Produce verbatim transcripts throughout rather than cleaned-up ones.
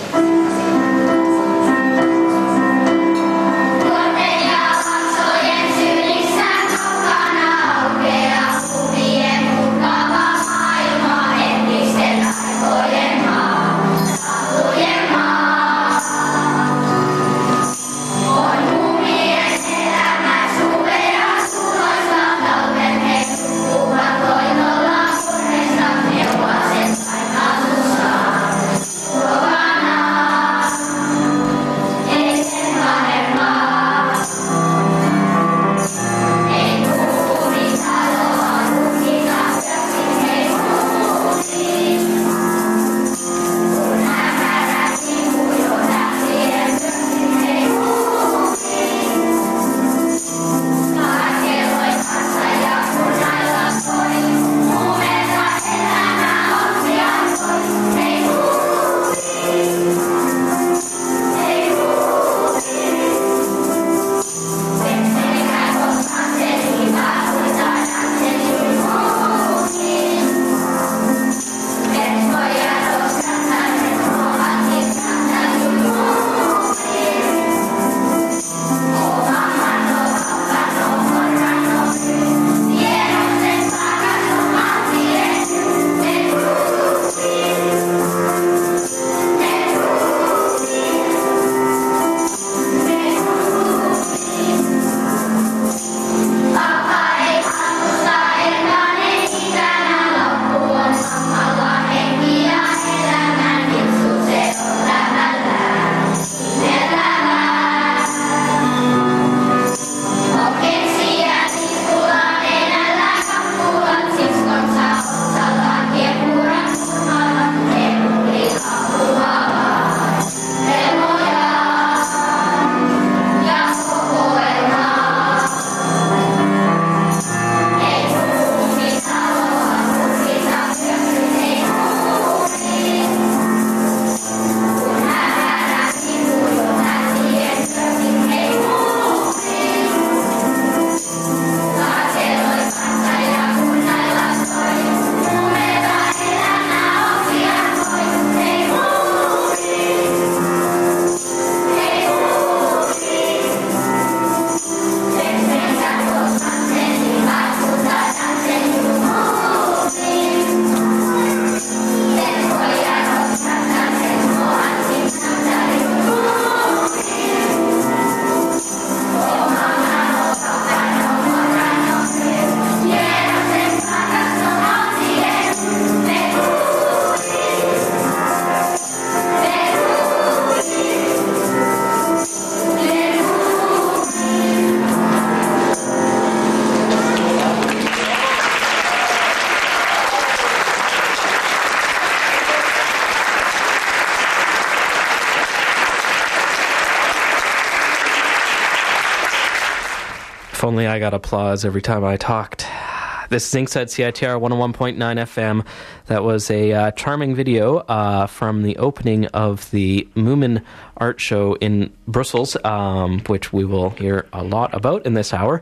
If only I got applause every time I talked. This is Inkside C I T R one oh one point nine F M. That was a uh, charming video uh, from the opening of the Moomin Art Show in Brussels, um, which we will hear a lot about in this hour,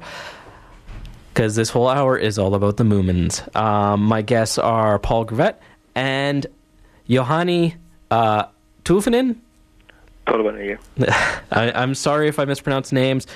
because this whole hour is all about the Moomins. Um, my guests are Paul Gravett and Johanni uh, Tolvanen. Tolvanen, yeah. I, I'm sorry if I mispronounce names.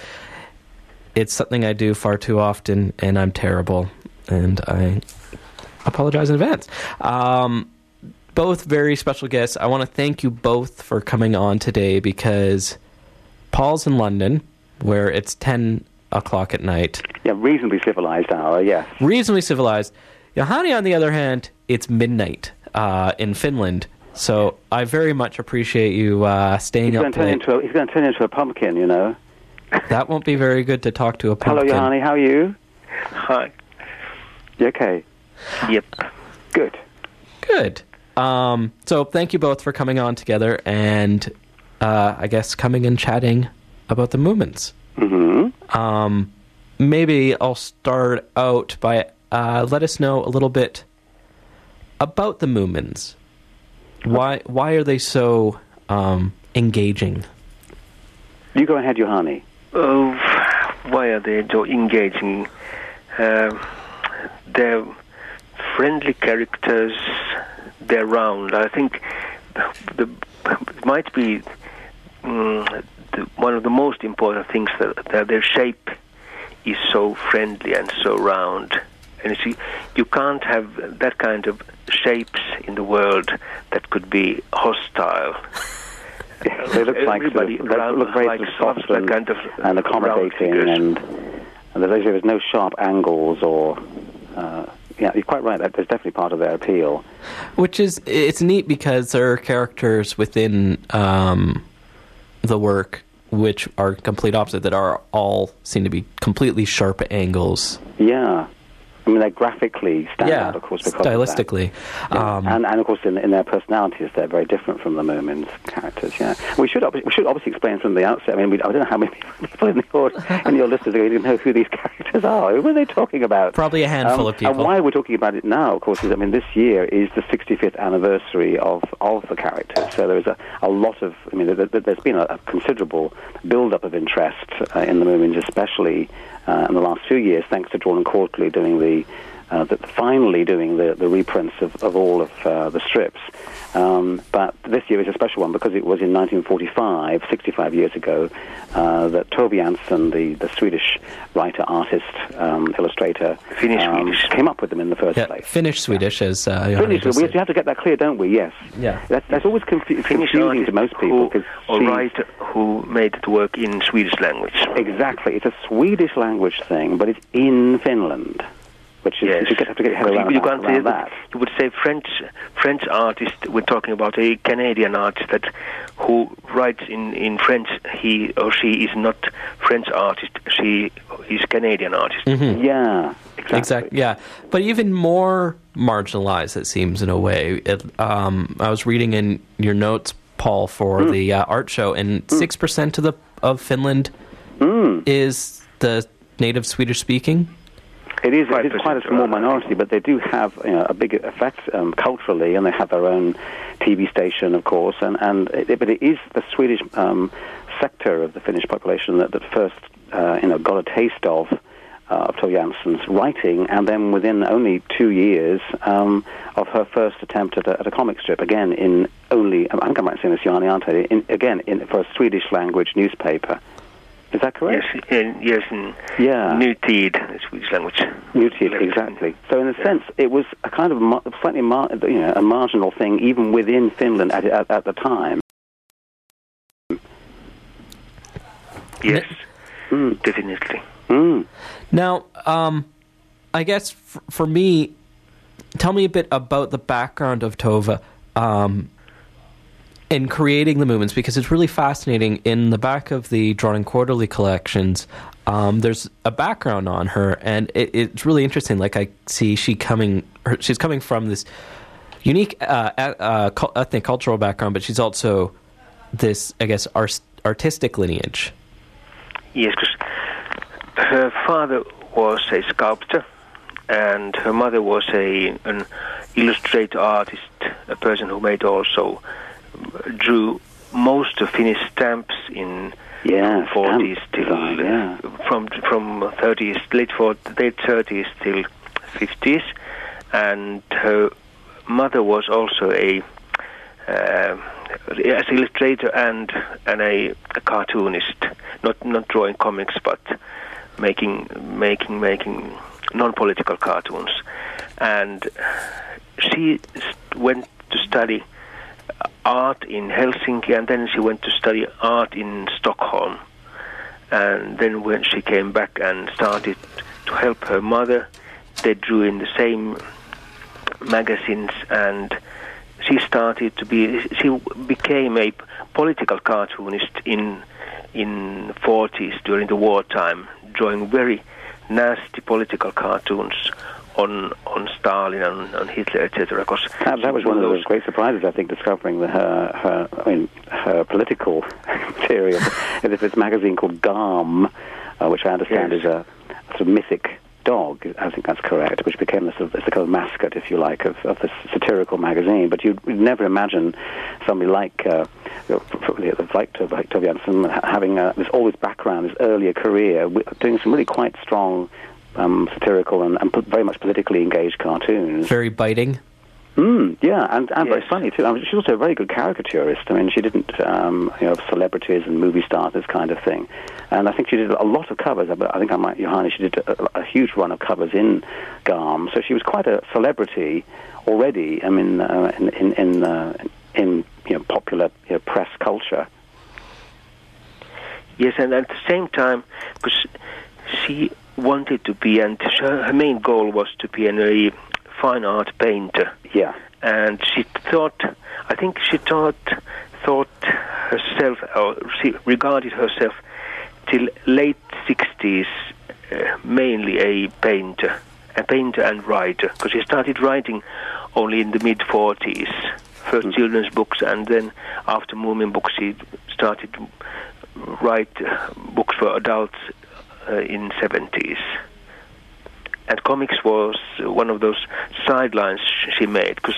It's something I do far too often, and I'm terrible, and I apologize in advance. Um, both very special guests. I want to thank you both for coming on today, because Paul's in London, where it's ten o'clock at night. Yeah, reasonably civilized hour, yes. Reasonably civilized. Johanni, on the other hand, it's midnight uh, in Finland. So I very much appreciate you uh, staying he's up going late. To a, he's going to turn into a pumpkin, you know. That won't be very good to talk to a pumpkin. Hello, Johanni, how are you? Hi. You okay? Yep. Good. Good. Um, so thank you both for coming on together and uh, I guess coming and chatting about the Moomins. Mm-hmm. Um, maybe I'll start out by uh, let us know a little bit about the Moomins. Why why are they so um, engaging? You go ahead, Johanni. Oh, why are they so engaging? Uh, they're friendly characters. They're round. I think the it might be um, the, one of the most important things that, that their shape is so friendly and so round. And you see, you can't have that kind of shapes in the world that could be hostile. Yeah, they look like sort of, they look very like soft and, kind of and accommodating, and, and there's, there's no sharp angles or. Uh, yeah, you're quite right. That there's definitely part of their appeal. Which is, it's neat because there are characters within um, the work which are complete opposite, that are all seem to be completely sharp angles. Yeah. I mean, they graphically stand yeah, out, of course, because stylistically. of that. Yeah. Um, and, and, of course, in, in their personalities, they're very different from the Moomin's characters, yeah. We should, ob- we should obviously explain from the outset. I mean, we, I don't know how many people in, the, in your listeners are going to know who these characters are. Who are they talking about? Probably a handful um, of people. And why we're talking about it now, of course, is, I mean, this year is the sixty-fifth anniversary of, of the characters. So there is a, a lot of, I mean, there, there's been a, a considerable build-up of interest uh, in the Moomins, especially uh, in the last few years, thanks to Drawn and Quarterly doing the Uh, that finally doing the, the reprints of, of all of uh, the strips. Um, but this year is a special one because it was in nineteen forty-five, sixty-five years ago, uh, that Tove Jansson, the, the Swedish writer, artist, um, illustrator, Finnish um, Swedish. came up with them in the first yeah, place. Finnish Swedish, as uh, Johanna Finnish, just we said. have to get that clear, don't we? Yes. Yeah. That's, that's always confu- Finnish confusing to most people. who, 'cause or she's- writer who made it work in Swedish language. Exactly. It's a Swedish language thing, but it's in Finland. Which is, yes. you have to get your head around, you, you that, can't around say that. You would say French French artist. We're talking about a Canadian artist that who writes in, in French. He or she is not French artist. She is Canadian artist. Mm-hmm. Yeah, exactly. Exactly. Yeah, but even more marginalized, it seems, in a way. It, um, I was reading in your notes, Paul, for mm. the uh, art show, and six mm. percent of the of Finland mm. is the native Swedish speaking. It is, it is quite a small minority, but they do have, you know, a big effect um, culturally, and they have their own T V station, of course. And, and it, but it is the Swedish um, sector of the Finnish population that, that first, uh, you know, got a taste of uh, of Tove Jansson's writing, and then within only two years um, of her first attempt at a, at a comic strip, again in only, I think I might say this, Johanni, aren't I? In, again in, for a Swedish language newspaper. Is that correct? Yes, in, yes, in yeah. Nutid, Swedish language. Nutid, exactly. So in a yeah. sense, it was a kind of mar- slightly, mar- you know, a marginal thing, even within Finland at at, at the time. Yes, mm. definitely. Mm. Now, um, I guess f- for me, tell me a bit about the background of Tove. Um, in creating the Moomins, because it's really fascinating. In the back of the Drawn and Quarterly collections, um, there's a background on her, and it, it's really interesting. Like, I see she coming, her, she's coming from this unique uh, uh, ethnic cultural background, but she's also this, I guess, art- artistic lineage. Yes, because her father was a sculptor, and her mother was a an illustrator artist, a person who made also drew most of Finnish stamps in yeah, forties till design, yeah. from from thirties, late forties, late thirties till fifties, and her mother was also a uh, as an illustrator and and a, a cartoonist, not not drawing comics but making making making non-political cartoons, and she went to study art in Helsinki, and then she went to study art in Stockholm. And then when she came back and started to help her mother, they drew in the same magazines, and she started to be, she became a political cartoonist in in forties during the wartime, drawing very nasty political cartoons on on Stalin and on Hitler, et cetera. That, that was one of those great surprises, I think, discovering the, her, her, I mean, her political material. There's this magazine called Garm, uh, which I understand yes. is a, a sort of mythic dog, I think that's correct, which became the, sort of, the kind of mascot, if you like, of, of this satirical magazine. But you'd, you'd never imagine somebody like uh, like Tove, like Tove Jansson having uh, this all this background, this earlier career, doing some really quite strong Um, satirical and, and very much politically engaged cartoons. Very biting. Mm, yeah, and, and Yes. very funny too. I mean, she's also a very good caricaturist. I mean, she didn't, um, you know, celebrities and movie stars, this kind of thing. And I think she did a lot of covers. I think I might, Johanna, she did a, a huge run of covers in Garm. So she was quite a celebrity already. I mean, uh, in in in, uh, in you know, popular you know, press culture. Yes, and at the same time, because she wanted to be, and her, her main goal was to be an, a fine art painter. Yeah. And she thought, I think she thought, thought herself, or she regarded herself till late sixties, uh, mainly a painter, a painter and writer, because she started writing only in the mid forties, first mm. children's books, and then after Moomin books, she started to write uh, books for adults uh, in seventies. And comics was one of those sidelines she made, because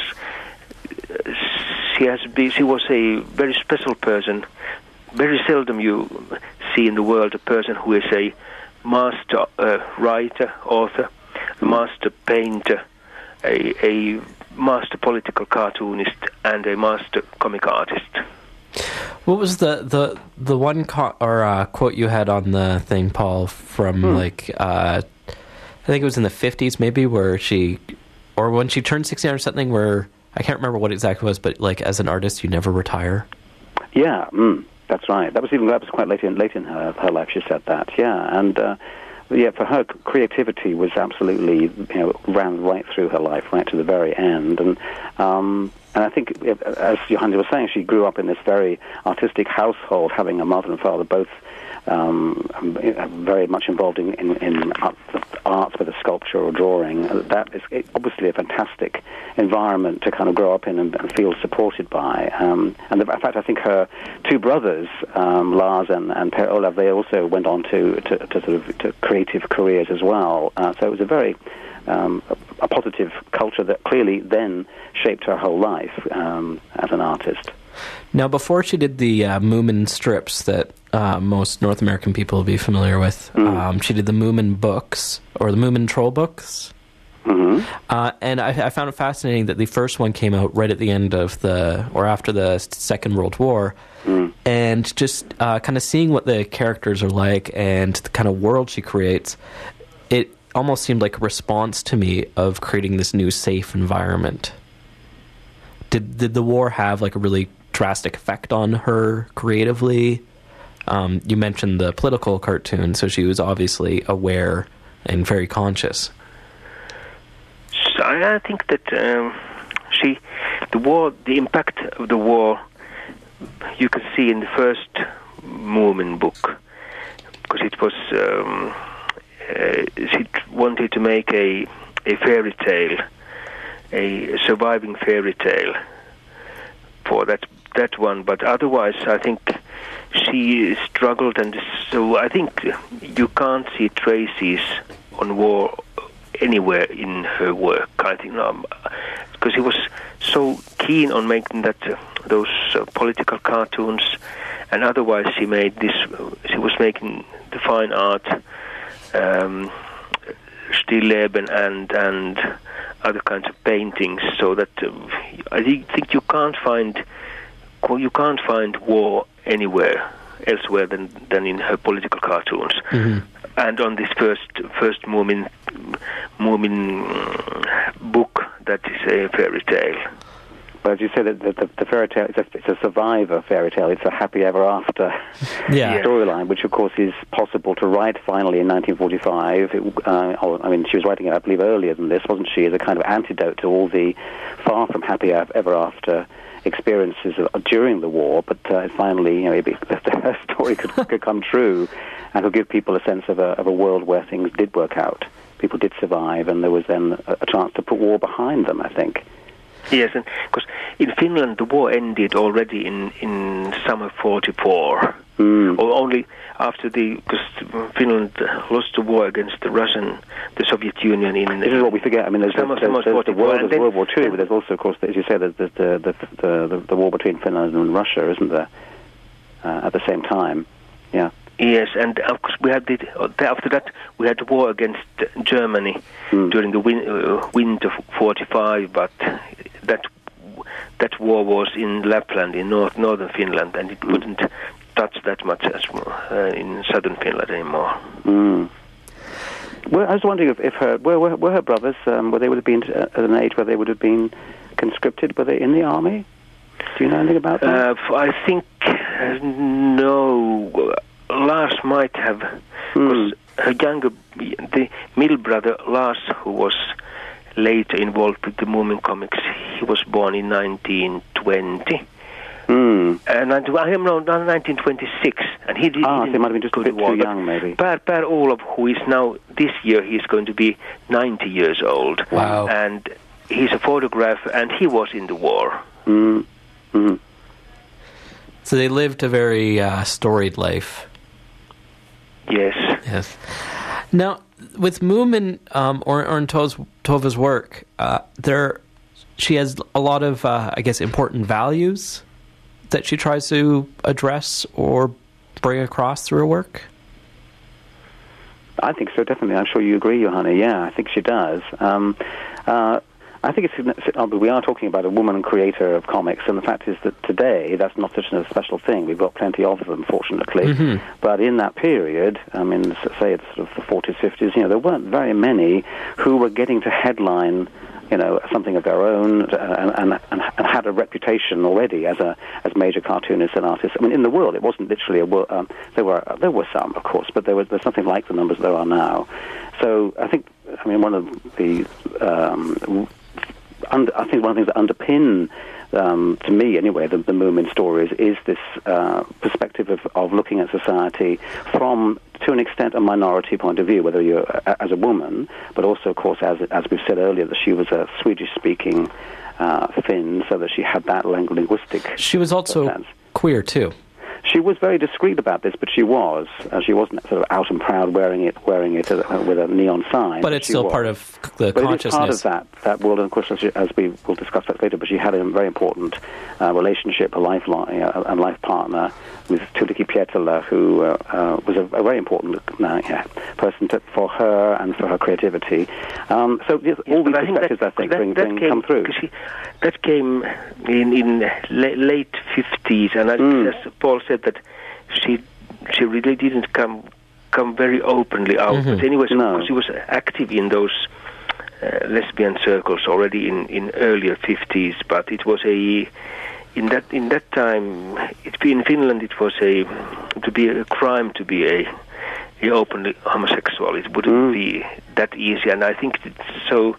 she has been, she was a very special person. Very seldom you see in the world a person who is a master uh, writer, author, a master painter, a, a master political cartoonist, and a master comic artist. What was the the the one co- or uh, quote you had on the thing, Paul, from hmm. like uh, I think it was in the fifties, maybe, where she, or when she turned sixty-nine or something, where I can't remember what exactly it was, but like as an artist, you never retire. Yeah, mm, that's right. That was even that was quite late in late in her her life. She said that. Yeah, and uh, yeah, for her, creativity was absolutely, you know, ran right through her life, right to the very end, and. Um, And I think, as Johanna was saying, she grew up in this very artistic household, having a mother and father both um, very much involved in, in, in arts, whether sculpture or drawing. That is obviously a fantastic environment to kind of grow up in and, and feel supported by. Um, and the, in fact, I think her two brothers, um, Lars and, and Per Olav, they also went on to, to, to sort of to creative careers as well. Uh, so it was a very Um, a, a positive culture that clearly then shaped her whole life um, as an artist. Now, before she did the uh, Moomin strips that uh, most North American people will be familiar with, mm. um, she did the Moomin books, or the Moomin Troll books. Mm-hmm. Uh, and I, I found it fascinating that the first one came out right at the end of the, or after the Second World War, mm. and just uh, kind of seeing what the characters are like and the kind of world she creates, it almost seemed like a response to me of creating this new safe environment. Did did the war have like a really drastic effect on her creatively? Um, you mentioned the political cartoon, so she was obviously aware and very conscious. So I think that um, she, the war, the impact of the war, you can see in the first Moomin book, because it was. Um, Uh, she wanted to make a a fairy tale, a surviving fairy tale for that that one. But otherwise, I think she struggled, and so I think you can't see traces on war anywhere in her work. I think um, because he was so keen on making that uh, those uh, political cartoons, and otherwise she made this. She was making the fine art. Um, Stillleben and and other kinds of paintings, so that uh, I think you can't find you can't find war anywhere elsewhere than than in her political cartoons. Mm-hmm. And on this first first Moomin Moomin book, that is a fairy tale. But as you said, the, the, the fairy tale, it's a, it's a survivor fairy tale. It's a happy ever after yeah. storyline, which of course is possible to write finally in nineteen forty-five. It, uh, oh, I mean, she was writing it, I believe, earlier than this, wasn't she, as a kind of antidote to all the far from happy ever after experiences of, during the war. But uh, finally, you know, it, her story could, could come true and could give people a sense of a, of a world where things did work out. People did survive, and there was then a, a chance to put war behind them, I think. Yes, and because in Finland the war ended already in, in summer forty-four, mm. or only after the, because Finland lost the war against the Russian, the Soviet Union in... This is what we forget. I mean, there's, summer, there's, there's, there's the world, there's World War Two, but there's also, of course, as you say, there's the, the, the, the, the war between Finland and Russia, isn't there, uh, at the same time, yeah. Yes, and of course we had the, after that we had the war against Germany mm. during the win, uh, winter of forty-five, but that that war was in Lapland, in north, northern Finland, and it mm. wouldn't touch that much as uh, in southern Finland anymore. Mm. Well, I was wondering if, if her were, were, were her brothers um, were they would have been at an age where they would have been conscripted? Were they in the army? Do you know anything about that? Uh, I think uh, no. Lars might have, because mm. her younger, the middle brother Lars, who was later involved with the Moomin comics, he was born in nineteen twenty. Mm. And I am now nineteen twenty-six, and he did. Ah, so he might have been just a bit too young, maybe. Per, per Olov, who is now this year, he's going to be ninety years old. Wow! And he's a photographer, and he was in the war. Mm. Mm. So they lived a very uh, storied life. Yes. Yes. Now, with Moomin um, or Orn Tova's work, uh, there she has a lot of, uh, I guess, important values that she tries to address or bring across through her work. I think so, definitely. I'm sure you agree, Johanna. Yeah, I think she does. Um, uh, I think it's, we are talking about a woman creator of comics, and the fact is that today that's not such a special thing. We've got plenty of them, fortunately. Mm-hmm. But in that period, I mean, say it's sort of the forties, fifties, you know, there weren't very many who were getting to headline, you know, something of their own, and, and, and, and had a reputation already as a as major cartoonists and artists. I mean, in the world, it wasn't literally a world. Um, there were there were some, of course, but there was there's nothing like the numbers there are now. So I think, I mean, one of the um, Under, I think one of the things that underpin, um, to me anyway, the, the Moomin stories is this uh, perspective of, of looking at society from, to an extent, a minority point of view, whether you're a, as a woman, but also, of course, as as we've said earlier, that she was a Swedish-speaking uh, Finn, so that she had that linguistic. She was also sense. queer too. She was very discreet about this, but she was. Uh, she wasn't sort of out and proud wearing it, wearing it uh, with a neon sign. But it's still was. part of the but consciousness. It is part of that, that world, and of course, as, she, as we will discuss that later, but she had a very important uh, relationship, a lifeline, uh, a life partner with Tuulikki Pietala, who uh, uh, was a, a very important uh, yeah, person to, for her and for her creativity. Um, so yes, all these perspectives, I think, that, bring, that bring, came, come through. She, that came in, in la- late fifties, and I, mm. as Paul said, that she she really didn't come come very openly out. Mm-hmm. But anyway, no. She was active in those uh, lesbian circles already in, in earlier fifties. But it was a in that in that time it, in Finland it was a to be a crime to be a, a openly homosexual. It wouldn't mm. be that easy, and I think it's so.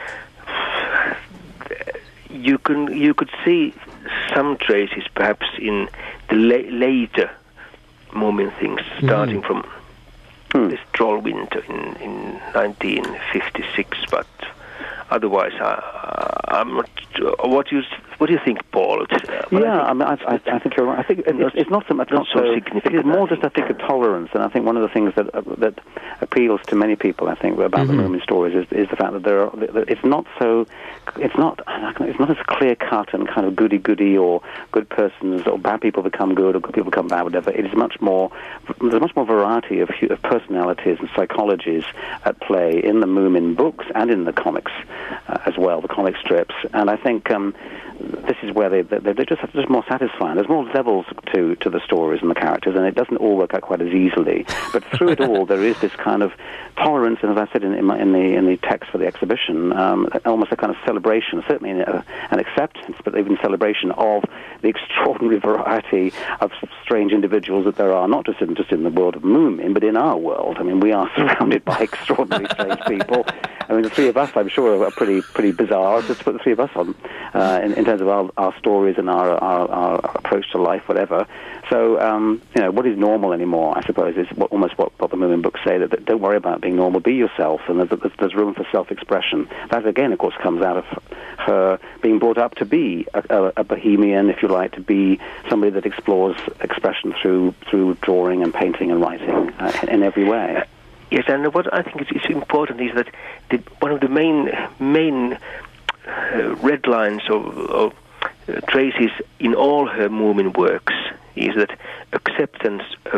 You can you could see some traces perhaps in the la- later Moomin things, starting mm. from mm. this Troll Winter in, in nineteen fifty-six, but otherwise, I, I'm not. What do you what do you think, Paul? Uh, yeah, I, I, mean, I, I, I think you're right. I think it's, not, it's not so much not not so so significant. It is more just I think a tolerance, and I think one of the things that uh, that appeals to many people, I think, about mm-hmm. the Moomin stories is, is the fact that there are. That it's not so. It's not. It's not as clear cut and kind of goody goody or good persons or bad people become good or good people become bad, whatever. It is much more. There's much more variety of, of personalities and psychologies at play in the Moomin books and in the comics uh, as well, the comic strips. And I think um, this is where they they they're just just more satisfying. There's more levels to to the stories and the characters, and it doesn't all work out quite as easily. But through it all, there is this kind of tolerance, and as I said in, in, my, in the in the text for the exhibition, um, almost a kind of celebration, certainly a, an acceptance, but even celebration of the extraordinary variety of strange individuals that there are, not just in just in the world of Moomin, but in our world. I mean, we are surrounded by extraordinary strange people. I mean, the three of us, I'm sure, are pretty pretty bizarre. Just to put the three of us on uh, in, in terms of our, our stories and our, our, our approach to life, whatever. So, um, you know, what is normal anymore, I suppose, is what, almost what, what the Moomin books say, that, that don't worry about being normal, be yourself, and there's, there's, there's room for self-expression. That, again, of course, comes out of her being brought up to be a, a, a bohemian, if you like, to be somebody that explores expression through through drawing and painting and writing uh, in, in every way. Uh, yes, and what I think is, is important is that the, one of the main main uh, red lines of, of uh, traces in all her Moomin works is that acceptance of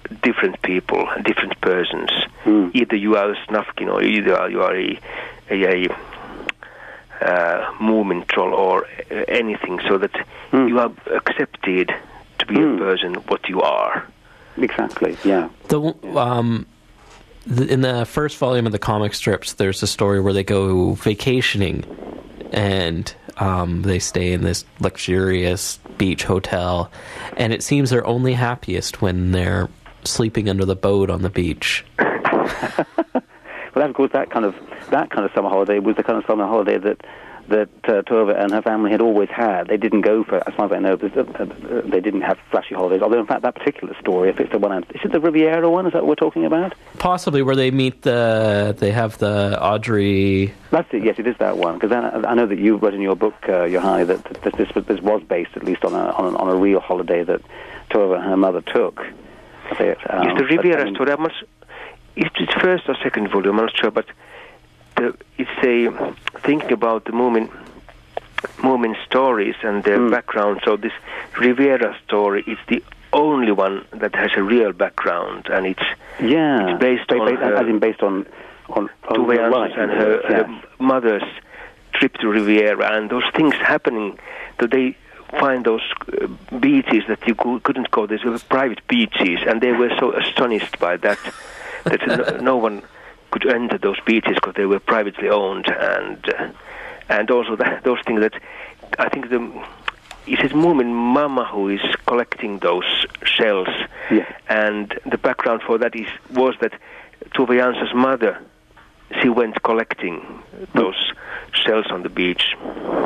different people, different persons. Mm. Either you are a Snufkin or either you are a, a, a uh, Moomin troll or uh, anything, so that mm. you are accepted to be mm. a person what you are. Exactly, yeah. The, um, the, in the first volume of the comic strips, there's a story where they go vacationing and um, they stay in this luxurious beach hotel, and it seems they're only happiest when they're sleeping under the boat on the beach. Well, of course, that kind of that kind of summer holiday was the kind of summer holiday that that uh, Tove and her family had always had. They didn't go for, as far as I know, uh, they didn't have flashy holidays. Although, in fact, that particular story, if it's the one, is it the Riviera one? Is that what we're talking about? Possibly, where they meet the, they have the Audrey. That's it. Yes, it is that one. Because I, I know that you wrote in your book, uh, Johanni, that, that this was this was based at least on a on a, on a real holiday that Tove and her mother took. It, um, yes, the Riviera but, I mean, story. I'm not, is it first or second volume? I'm not sure, but the, it's a thinking about the Moomin Moomin stories and their mm. background. So this Riviera story is the only one that has a real background, and it's yeah, it's based based, on based, her, as in based on on, on Tove Jansson and her, yes. her mother's trip to Riviera, and those things happening. So they find those uh, beaches that you co- couldn't go. These were private beaches, and they were so astonished by that that no, no one could enter those beaches because they were privately owned, and uh, and also that, those things that I think the is it Moomin Mama who is collecting those shells, yeah. and the background for that is was that Tove Jansson's mother, she went collecting those shells on the beach.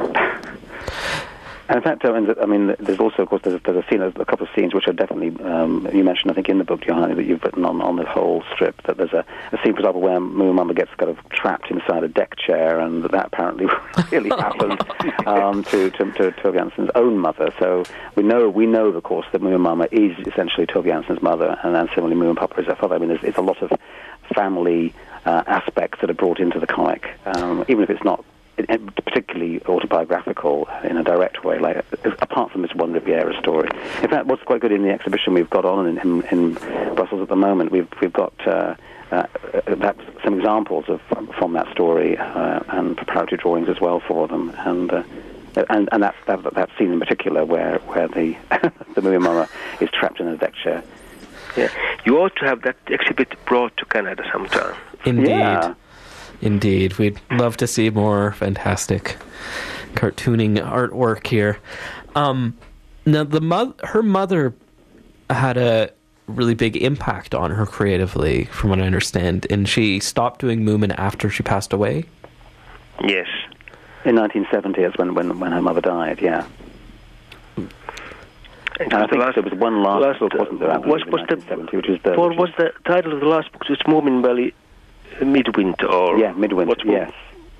And in fact, I mean, I mean, there's also, of course, there's, there's a scene, a couple of scenes which are definitely, um, you mentioned, I think, in the book, Johanni, that you've written on, on the whole strip, that there's a, a scene, for example, where Moomin Mama gets kind of trapped inside a deck chair, and that apparently really happened um, to, to, to Tove Jansson's own mother. So we know, we know, of course, that Moomin Mama is essentially Tove Jansson's mother, and then similarly Moomin Papa is her father. I mean, there's, it's a lot of family uh, aspects that are brought into the comic, um, even if it's not particularly autobiographical in a direct way, like apart from this one Riviera story. In fact, what's quite good in the exhibition we've got on in, in, in Brussels at the moment, we've we've got uh, uh, that, some examples of from that story uh, and preparatory drawings as well for them, and uh, and and that's that, that scene in particular where where the the Moomin Mama is trapped in a deck chair. Yeah, you ought to have that exhibit brought to Canada sometime. Indeed. Yeah. Indeed, we'd love to see more fantastic cartooning artwork here. Um, now, the mo- her mother had a really big impact on her creatively, from what I understand, and she stopped doing Moomin after she passed away. Yes, in nineteen seventy, is when when when her mother died. Yeah. And and I think last, there was one last, last book, wasn't there? Was, was the, which was the what was the title of the last book? It's Moomin Valley. Midwinter, or yeah, Midwinter. Yes,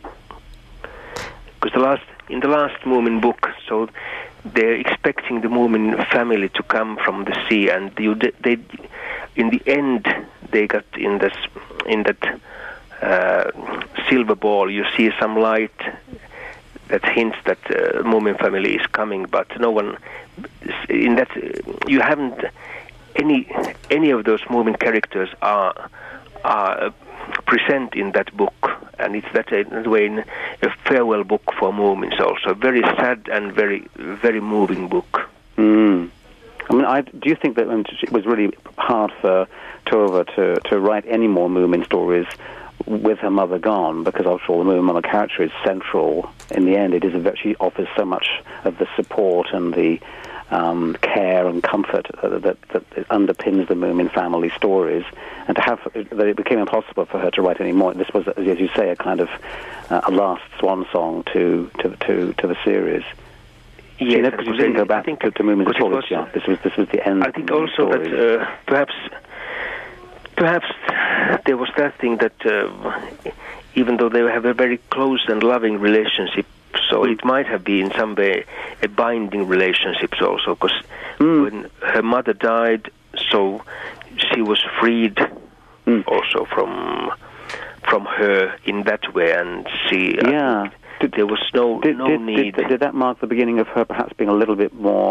because the last in the last Moomin book, so they're expecting the Moomin family to come from the sea, and you, they, in the end, they got in this in that uh, silver ball. You see some light that hints that uh, Moomin family is coming, but no one in that you haven't any any of those Moomin characters are are. present in that book, and it's that in a way a farewell book for Moomins also. Very sad and very, very moving book. Mm. I mean, I, do you think that um, it was really hard for Tove to, to write any more Moomin stories with her mother gone? Because after all, the Moomin Mama character is central. In the end, it is a, she offers so much of the support and the Um, care and comfort uh, that, that underpins the Moomin family stories, and to have that it became impossible for her to write any more. This was, as you say, a kind of uh, a last swan song to to to, to the series. Yes, you know, because you didn't go back to, to Moomin at all. Was, yeah, this was this was the end. I think also that uh, perhaps perhaps there was that thing that uh, even though they have a very close and loving relationship. So it might have been some way a binding relationship also, because mm. when her mother died, so she was freed mm. also from from her in that way, and she yeah. Did, there was no did, no did, need. Did, did that mark the beginning of her perhaps being a little bit more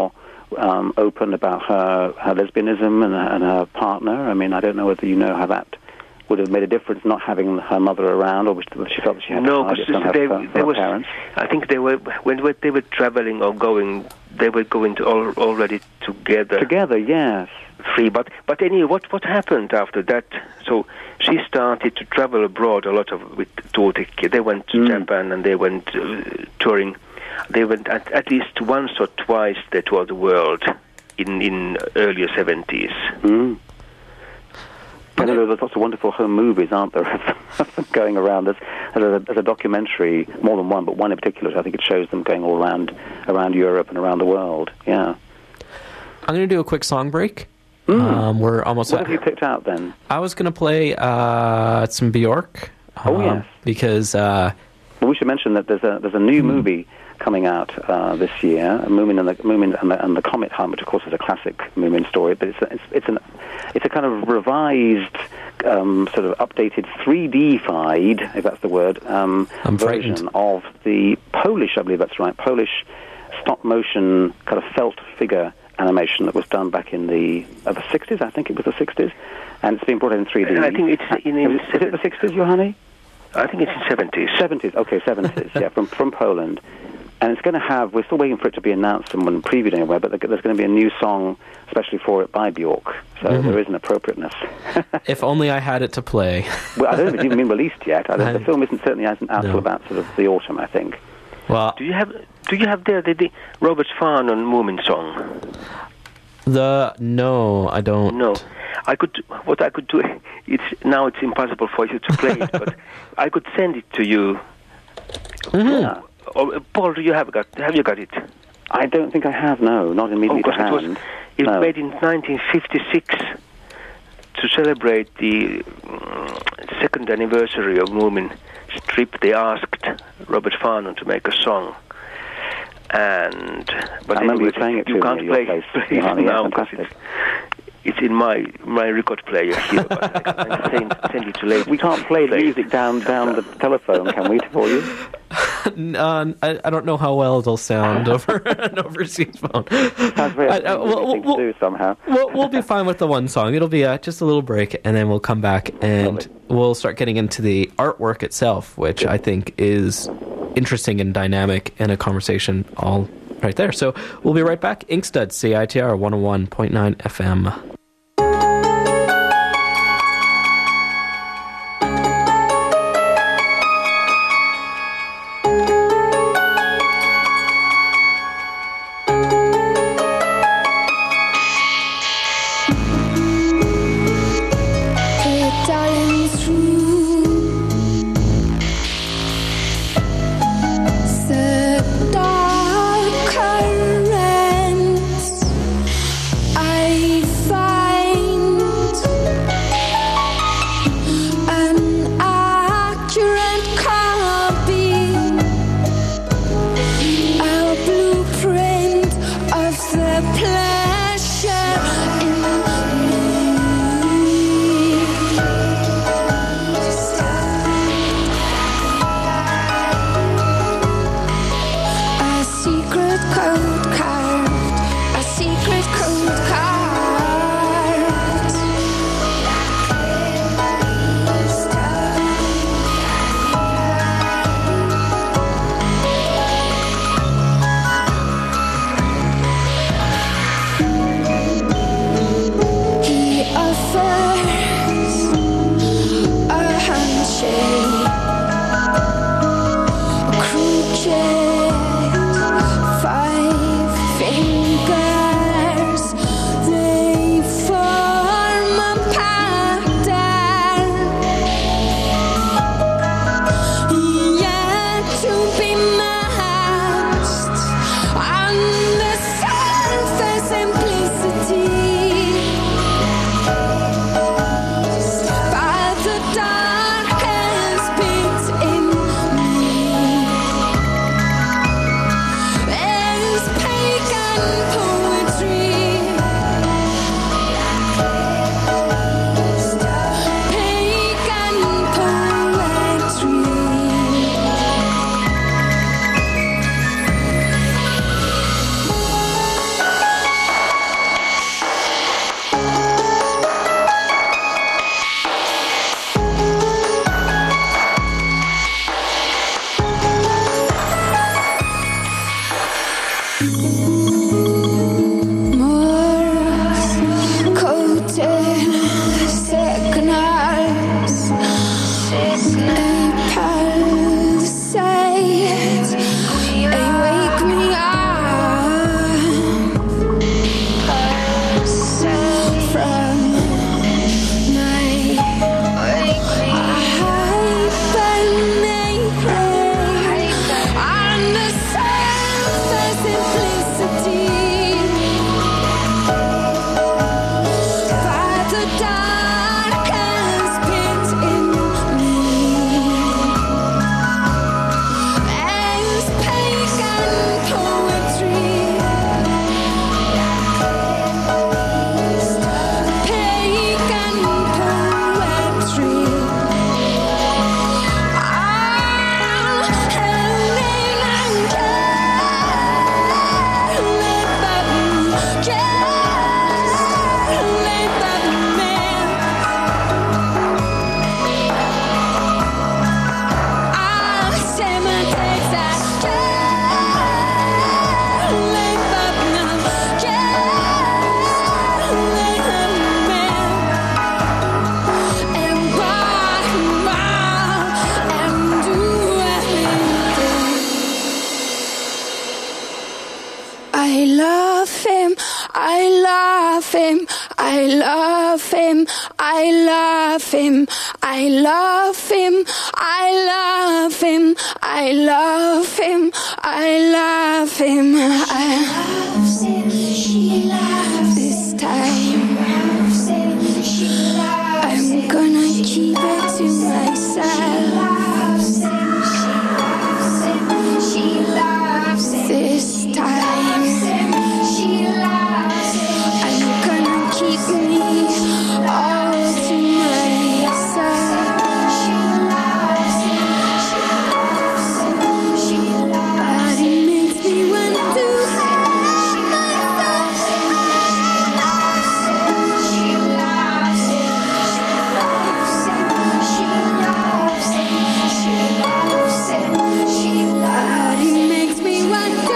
um, open about her, her lesbianism and, and her partner. I mean, I don't know whether you know how that would have made a difference not having her mother around, or whether she felt that she had no, to hide it from her, they, her, they her was, parents. I think they were when they were traveling or going, they were going to all, already together. Together, yes. Free, but but anyway, what what happened after that? So she started to travel abroad a lot of with Tuutikki. They went to Mm. Japan and they went uh, touring. They went at, at least once or twice. They toured the world in in earlier seventies. Mm. I know there's lots of wonderful home movies, aren't there, going around. There's, there's, a, there's a documentary, more than one, but one in particular, I think it shows them going all around around Europe and around the world. Yeah. I'm going to do a quick song break. Mm. Um, we're almost. What at, have you picked out then? I was going to play uh, some Bjork. Oh, um, yes. Because uh, Well, we should mention that there's a there's a new movie coming out uh, this year, Moomin and the Moomin and the, and the Comet Hunt, which of course is a classic Moomin story, but it's a, it's it's an it's a kind of revised, um, sort of updated three D-fied, if that's the word, um, I'm version frightened. of the Polish, I believe that's right, Polish stop motion kind of felt figure animation that was done back in the uh, the sixties. I think it was the sixties, and it's been brought in three D. I think it's in, in is, it, is it the sixties, Johanni? I think it's in seventies. seventies, okay, seventies, yeah, from from Poland. And it's going to have, we're still waiting for it to be announced and when previewed anywhere, but there's going to be a new song especially for it by Bjork. So Mm-hmm. there is an appropriateness. if only I had it to play. Well, I don't know if it's even been released yet. I don't, I- the film isn't certainly hasn't out No. till about sort of the autumn, I think. Well, Do you have do you have there the, the Robert Farnon Moomin song? the no, I don't. No, I could. What I could do. It's now it's impossible for you to play it, but I could send it to you. Mhm. Yeah. Oh, uh, Paul, do you have got? Have you got it? I don't think I have, no, not Oh, immediately to because it was hand. it No. was made in nineteen fifty-six to celebrate the mm, second anniversary of Moomin Strip. They asked Robert Farnon to make a song. And but I remember you anyways, playing it you to me can't at your play, place, play it Johanni, yeah, now because fantastic. it's, it's in my my record player here. But I can send, send it to later. We can't play the music down down the telephone, can we, for you? Uh, I, I don't know how well it'll sound over an overseas phone. Sounds very I- I- well, thing well, to do somehow. we'll, we'll be fine with the one song. It'll be uh, just a little break, and then we'll come back and Lovely. we'll start getting into the artwork itself, which I think is interesting and dynamic, and a conversation all right there. So we'll be right back. Inkstuds, C I T R one oh one point nine F M. Darling, through the dark currents, I find. him, I love him, I love him, I love him, I love him, I love him, I love him. I loves him, she loves this time. I'm gonna keep it to myself. She loves him, this time. I'm gonna keep me all to myself. But it makes me want to have But it makes me want to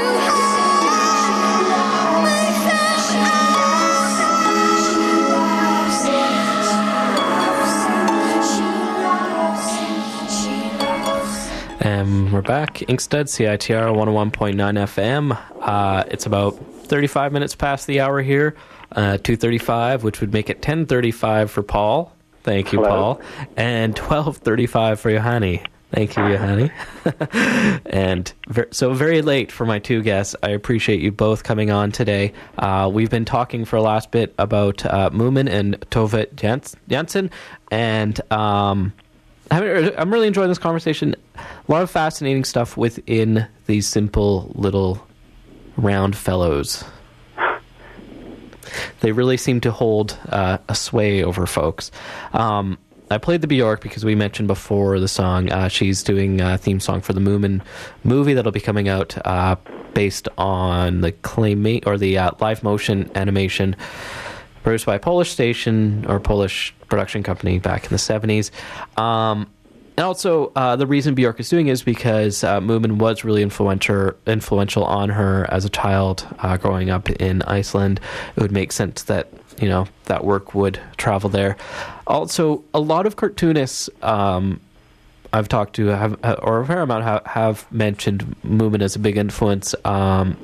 And we're back. Inkstead, C I T R one oh one point nine F M. Uh, it's about thirty-five minutes past the hour here, uh, two thirty-five, which would make it ten thirty-five for Paul. Thank you, Hello. Paul. And twelve thirty-five for Johanni. Thank you, Johanni. And ver- so very late for my two guests. I appreciate you both coming on today. Uh, we've been talking for a last bit about uh, Moomin and Tove Jans- Jansson, and um, I'm really enjoying this conversation. A lot of fascinating stuff within these simple little round fellows. They really seem to hold uh, a sway over folks. Um, I played the Bjork because we mentioned before the song. Uh, she's doing a theme song for the Moomin movie that'll be coming out uh, based on the claymate or the uh, live motion animation produced by a Polish station or Polish production company back in the seventies. Um, and also, uh, the reason Bjork is doing it is because uh, Moomin was really influential influential on her as a child uh, growing up in Iceland. It would make sense that, you know, that work would travel there. Also, a lot of cartoonists um, I've talked to, have, or a fair amount, have, have mentioned Moomin as a big influence. Um,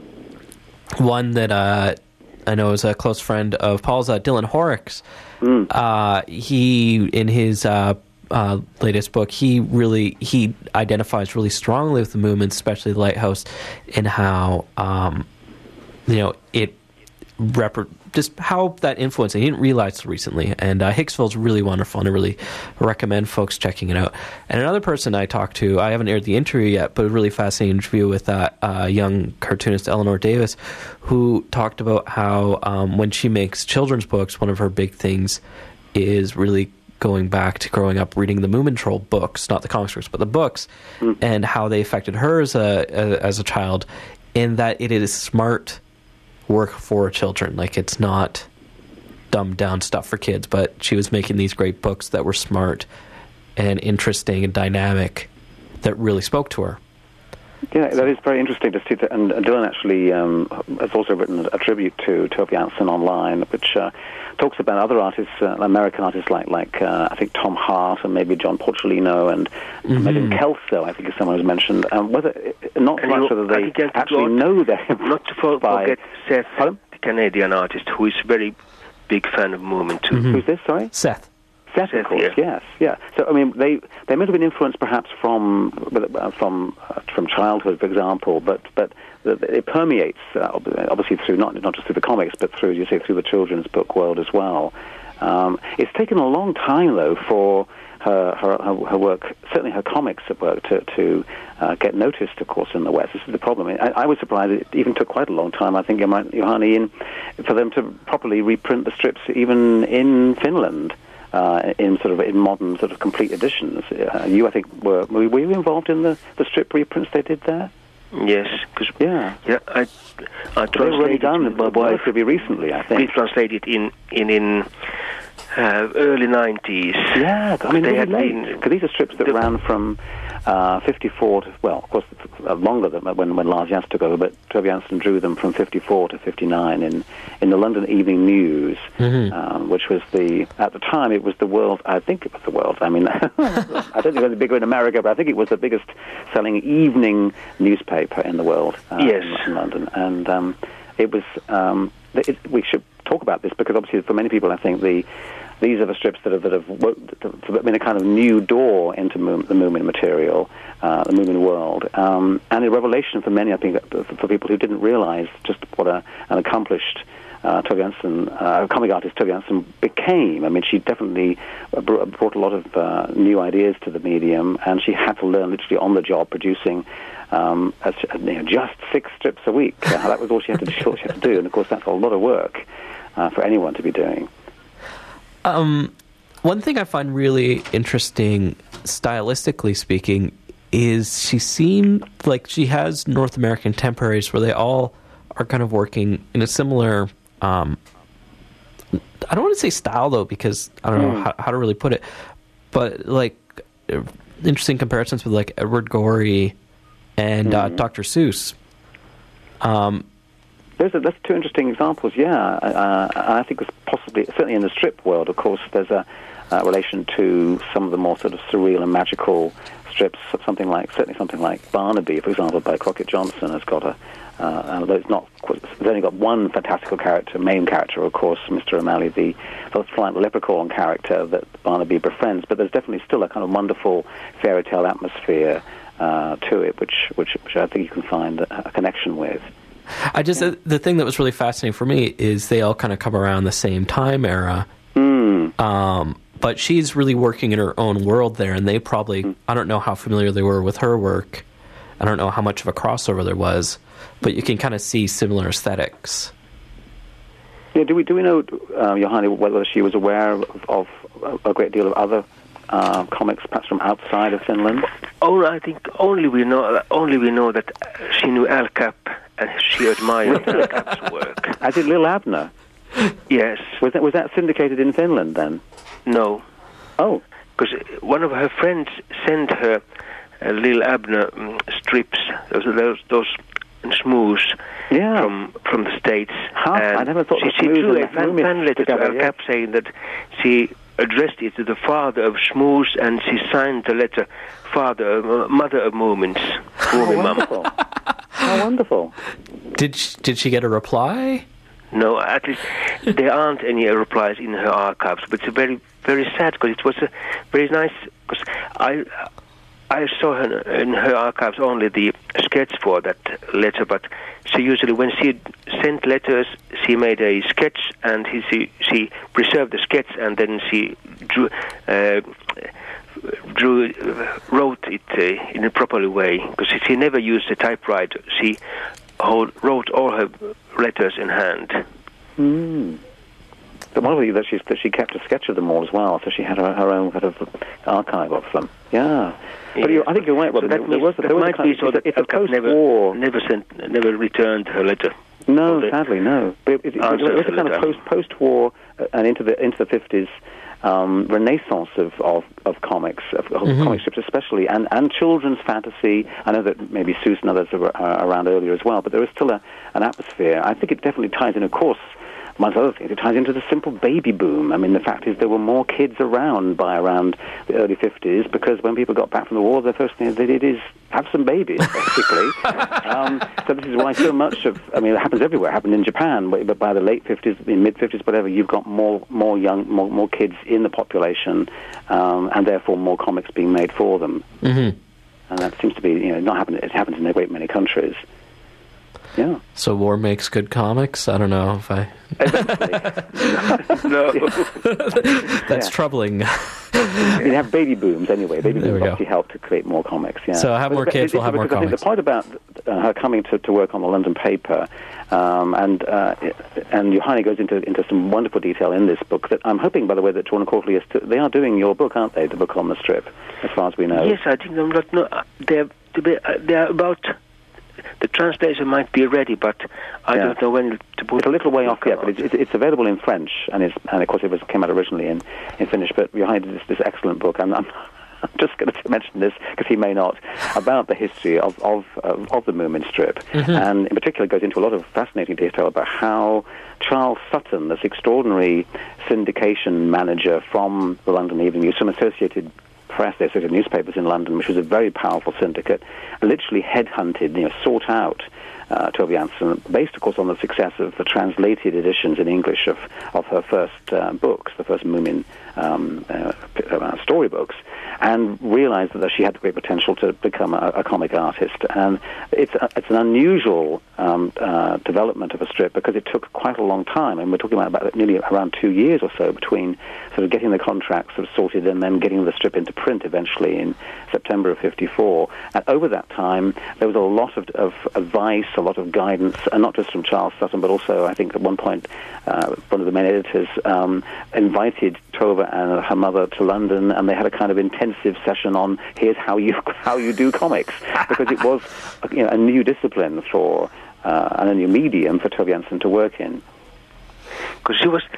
one that uh, I know is a close friend of Paul's, uh, Dylan Horrocks. Mm. Uh, he, in his uh, uh, latest book, he really he identifies really strongly with the Moomin, especially the Lighthouse, in how um, you know it rep- just how that influence. I didn't realize recently, and uh, Hicksville's really wonderful, and I really recommend folks checking it out. And another person I talked to, I haven't aired the interview yet, but a really fascinating interview with uh, uh, young cartoonist Eleanor Davis, who talked about how um, when she makes children's books, one of her big things is really going back to growing up reading the Moomin Troll books, not the comic strips, but the books, mm. and how they affected her as a, a as a child, in that it is smart work for children. Like, it's not dumbed down stuff for kids, but she was making these great books that were smart and interesting and dynamic that really spoke to her. Yeah, that is very interesting to see that. And Dylan actually um, has also written a tribute to Tove Jansson online, which uh, talks about other artists, uh, American artists like, like uh, I think Tom Hart and maybe John Porcellino and mm-hmm. Megan Kelso, I think is someone who's mentioned. Um, whether not so much whether they actually know them. Not to forget Seth, Pardon? the Canadian artist, who is a very big fan of Moomin too. Mm-hmm. Who's this? Sorry, Seth. Seth, of course, yeah. yes, yeah. So, I mean, they they may have been influenced perhaps from uh, from uh, from childhood, for example, but but it permeates uh, obviously through not not just through the comics, but through, you say, through the children's book world as well. Um, it's taken a long time, though, for her her, her work, certainly her comics work, to to uh, get noticed, of course, in the West. This is the problem. I, I was surprised it even took quite a long time, I think, Johanni, in for them to properly reprint the strips, even in Finland. Uh, in sort of in modern sort of complete editions. Uh, you, I think, were were you involved in the, the strip reprints they did there? Yes, because yeah, yeah, I I translated. They've already done relatively recently, I think. We translated in in in uh, early nineties. Yeah, I mean, they really had late, because these are strips that the, ran from uh, fifty-four to, well, of course, uh, longer than when when Lars Jans took over, but Tove Jansson drew them from fifty-four to fifty-nine in in the London Evening News, mm-hmm. um, which was the at the time it was the world. I think it was the world. I mean, I don't think it was bigger in America, but I think it was the biggest selling evening newspaper in the world. Uh, yes, in, in London, and um, it was. Um, it, we should talk about this because obviously for many people, I think the these are the strips that have, that have, that have been a kind of new door into Moom, the Moomin material, uh, the Moomin world, um, and a revelation for many, I think, for, for people who didn't realize just what a, an accomplished uh, Tove Jansson, uh, comic artist Tove Jansson became. I mean, she definitely brought a lot of uh, new ideas to the medium, and she had to learn literally on the job producing um, as, you know, just six strips a week. Uh, that was all she had to do, all she had to do, and of course that's a lot of work uh, for anyone to be doing. Um, one thing I find really interesting, stylistically speaking, is she seemed like she has North American contemporaries where they all are kind of working in a similar, um, I don't want to say style though, because I don't know mm. how, how to really put it, but like interesting comparisons with like Edward Gorey and mm. uh, Doctor Seuss. Um, Those are, that's two interesting examples, yeah. Uh, I think it's possibly, certainly in the strip world, of course, there's a uh, relation to some of the more sort of surreal and magical strips, something like, certainly something like Barnaby, for example, by Crockett Johnson has got a, uh, although it's not, it's only got one fantastical character, main character, of course, Mister O'Malley, the sort of flying leprechaun character that Barnaby befriends, but there's definitely still a kind of wonderful fairy tale atmosphere uh, to it, which, which, which I think you can find a, a connection with. I just, yeah. the thing that was really fascinating for me is they all kind of come around the same time era. Mm. Um, but she's really working in her own world there, and they probably, mm. I don't know how familiar they were with her work. I don't know how much of a crossover there was, but you can kind of see similar aesthetics. Yeah, do we do we know, uh, Johanni, whether she was aware of, of a great deal of other uh, comics, perhaps from outside of Finland? Oh, I think only we know only we know that she knew Al Capp and she admired Al Capp's work. I did Lil Abner. Yes. Was that was that syndicated in Finland then? No. Oh. Because one of her friends sent her uh, Lil Abner um, strips, those those, those smooths yeah. from from the States. Huh? And I never thought she, she drew a fan, fan letter to Al Capp yeah. saying that she addressed it to the father of Schmooze, and she signed the letter, father, uh, mother of Moomins. How wonderful. How wonderful. Did she, did she get a reply? No, at least there aren't any replies in her archives, but it's very, very sad, because it was a very nice, because I, I saw her in her archives only the sketch for that letter, but she usually, when she sent letters, she made a sketch, and he, she, she preserved the sketch, and then she drew, uh, drew, uh, wrote it uh, in a proper way, because she never used a typewriter. She hold, wrote all her letters in hand. Mm. But one of the that she that she kept a sketch of them all as well, so she had her, her own kind of archive of them. Yeah, yeah. But you, I think you're right, Robin. So that there, means, was, that there was might a kind be so of, that it's a never, post-war. never sent, never returned her letter. No, sadly, no. But it, it, it, it's a kind of post post-war uh, and into the into the fifties. Um, renaissance of, of, of comics, of, of mm-hmm. comic strips especially, and, and children's fantasy. I know that maybe Seuss and others are uh, around earlier as well, but there is still a, an atmosphere. I think it definitely ties in, of course, amongst other things, it ties into the simple baby boom. I mean, the fact is there were more kids around by around the early fifties, because when people got back from the war, the first thing they did is have some babies, basically. um, so this is why so much of, I mean, it happens everywhere. It happened in Japan, but by the late fifties, in mid-fifties, whatever, you've got more more young, more, more kids in the population, um, and therefore more comics being made for them. Mm-hmm. And that seems to be, you know, not happen. It happens in a great many countries. Yeah. So war makes good comics? I don't know if I... No. That's yeah. troubling. You have baby booms anyway. Baby there booms obviously help to create more comics, yeah. So have but more kids, we'll have more I think comics. the point about uh, her coming to, to work on the London paper, um, and uh, and Johanni goes into into some wonderful detail in this book, that I'm hoping, by the way, that Drawn and Quarterly is to, they are doing your book, aren't they, the book on the strip, as far as we know? Yes, I think I'm not, no, they're, they're about... The translation might be ready, but I yeah. don't know when to put it. It's a little way off yet, but it's, it's available in French, and it's and of course it was came out originally in, in Finnish. But Johanni did this, this excellent book, and I'm, I'm just going to mention this because he may not, about the history of of uh, of the Moomin strip, mm-hmm. and in particular goes into a lot of fascinating detail about how Charles Sutton, this extraordinary syndication manager from the London Evening News, from Associated Press, the Associated Newspapers in London, which was a very powerful syndicate, literally headhunted, you know, sought out Uh, Tove Jansson, based, of course, on the success of the translated editions in English of, of her first uh, books, the first Moomin um, uh, uh, storybooks, and realized that she had the great potential to become a, a comic artist. And it's a, it's an unusual um, uh, development of a strip because it took quite a long time, and we're talking about, about nearly around two years or so between sort of getting the contract sort of sorted and then getting the strip into print eventually in September of fifty-four. And over that time, there was a lot of, of advice, a lot of guidance, and not just from Charles Sutton, but also, I think, at one point, uh, one of the main editors um, invited Tove and her mother to London, and they had a kind of intensive session on here's how you how you do comics, because it was, you know, a new discipline for uh, and a new medium for Tove Jansson to work in. Because she was.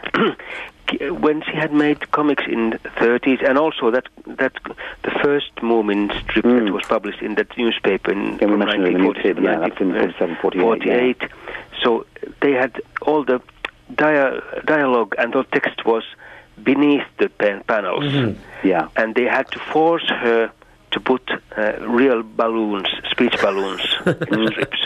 When she had made comics in the thirties, and also that that the first Moomin strip mm. that was published in that newspaper in yeah, nineteen forty-seven, yeah, that's in forty-seven, forty-eight. forty-eight. Yeah. So they had all the dia- dialogue and the text was beneath the pen- panels. Mm-hmm. Yeah. And they had to force her to put uh, real balloons, speech balloons, in the strips.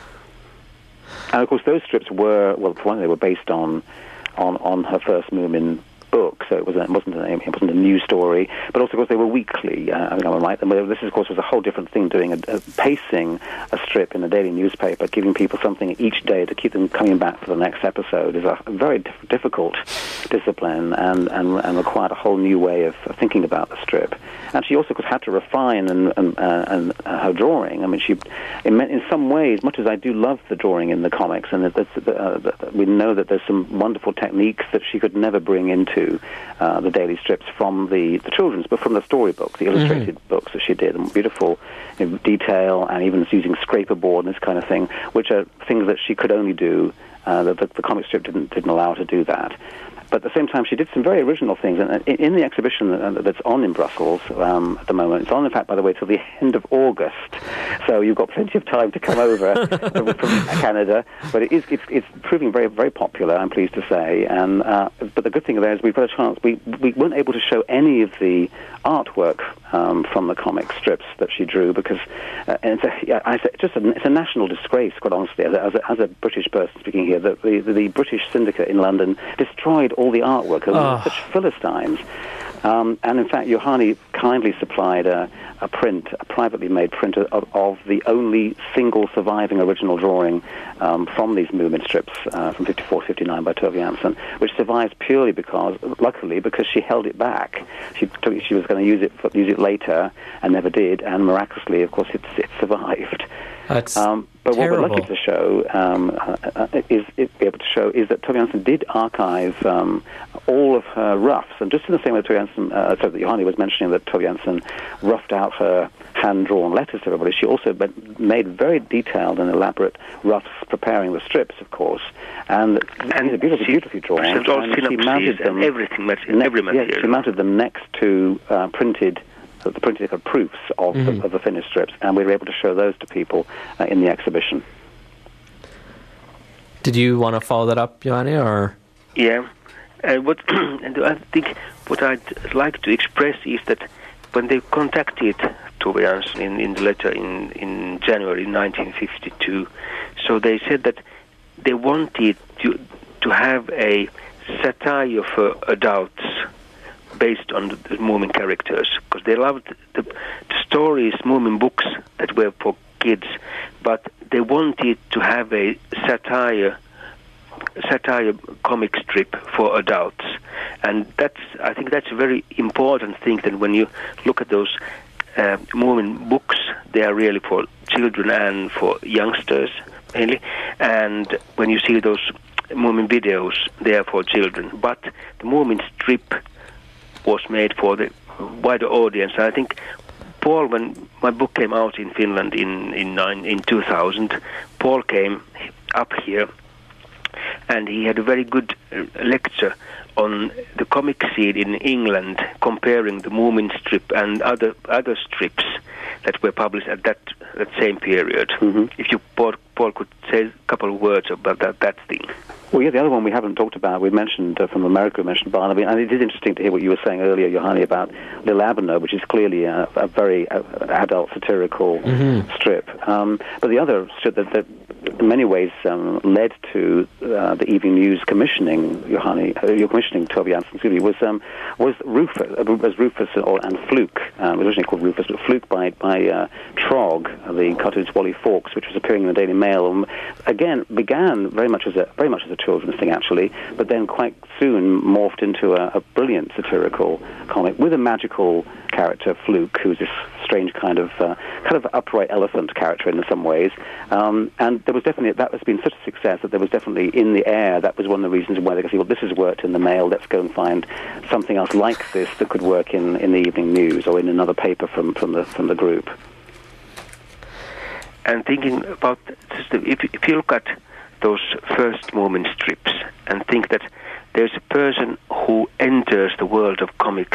And of course, those strips were, well, for one, they were based on. On, on her first Moomin book, so it wasn't it wasn't a, it wasn't a new story, but also, of course, they were weekly. Uh, I think I'm right. And this, of course, was a whole different thing. Doing a, a pacing a strip in a daily newspaper, giving people something each day to keep them coming back for the next episode, is a very dif- difficult discipline, and, and and required a whole new way of thinking about the strip. And she also, of course, had to refine and and, uh, and uh, her drawing. I mean, she, in, in some ways, much as I do love the drawing in the comics, and that, that, uh, that we know that there's some wonderful techniques that she could never bring into uh, the daily strips from the, the children's, but from the storybook, the illustrated mm-hmm. books that she did, and beautiful, you know, detail, and even using scraper board and this kind of thing, which are things that she could only do. Uh, the, the, the comic strip didn't didn't allow her to do that. But at the same time, she did some very original things. And in, in the exhibition that's on in Brussels um, at the moment, it's on, in fact, by the way, till the end of August. So you've got plenty of time to come over from, from Canada. But it is it's, it's proving very, very popular, I'm pleased to say. And uh, but the good thing there is we've got a chance. We we weren't able to show any of the artwork um, from the comic strips that she drew because uh, and it's, a, yeah, it's, just a, it's a national disgrace, quite honestly, as a, as a, as a British person speaking here, that the, the, the British syndicate in London destroyed all the artwork. They were oh. such Philistines. Um, and in fact, Johanni kindly supplied a, a print, a privately made print of, of the only single surviving original drawing um, from these Moomin strips uh, from fifty-four fifty-nine by Tove Jansson, which survives purely because, luckily, because she held it back. She took, she was going to use it for, use it later and never did, and miraculously, of course, it, it survived. That's um, but terrible. What we're lucky to show um, uh, is, is be able to show is that Tove Jansson did archive um, all of her roughs, and just in the same way Tove Jansson, uh, so that Johanni was mentioning that Tove Jansson roughed out her hand-drawn letters to everybody. She also made very detailed and elaborate roughs preparing the strips, of course, and, and these are beautifully, beautifully drawn. And she mounted them and everything, in every material. Yes, she mounted them next to uh, printed. The printed proofs of, mm-hmm. the, of the finished strips, and we were able to show those to people uh, in the exhibition. Did you want to follow that up, Johanni, or? Yeah, uh, what and I think what I'd like to express is that when they contacted Tove Jansson in, in the letter in, in January nineteen fifty-two, so they said that they wanted to to have a satire for adults based on the, the Moomin characters, because they loved the, the stories, Moomin books that were for kids, but they wanted to have a satire satire comic strip for adults. And that's, I think that's a very important thing, that when you look at those uh, Moomin books, they are really for children and for youngsters mainly, and when you see those Moomin videos, they are for children. But the Moomin strip was made for the wider audience. I think, Paul, when my book came out in Finland in in, nine, in two thousand, Paul came up here, and he had a very good uh, lecture on the comic scene in England, comparing the Moomin strip and other other strips that were published at that that same period. Mm-hmm. If you, Paul, Paul could say a couple of words about that, that thing. Well, yeah, the other one we haven't talked about, we mentioned uh, from America, we mentioned Barnaby, and it is interesting to hear what you were saying earlier, Johanni, about Little Abner, which is clearly a, a very uh, adult satirical mm-hmm. strip. Um, but the other strip that, that in many ways um, led to uh, the Evening News commissioning Johanni, uh, you're commissioning Tove Jansson, excuse me, was um, was Rufus, uh, was Rufus or, and Fluke. Um, it was originally called Rufus, but Fluke by by uh, Trog, the cartoonist Wally Fawkes, which was appearing in the Daily Mail. And again, began very much as a very much as a children's thing, actually, but then quite soon morphed into a, a brilliant satirical comic with a magical character, Fluke, who's this strange kind of uh, kind of upright elephant character in some ways. Um, and there was definitely, that has been such a success that there was definitely in the air, that was one of the reasons why they could say, well, this has worked in the Mail, let's go and find something else like this that could work in, in the Evening News or in another paper from, from the from the group. And thinking about, if, if you look at those first Moomin strips and think that there's a person who enters the world of comics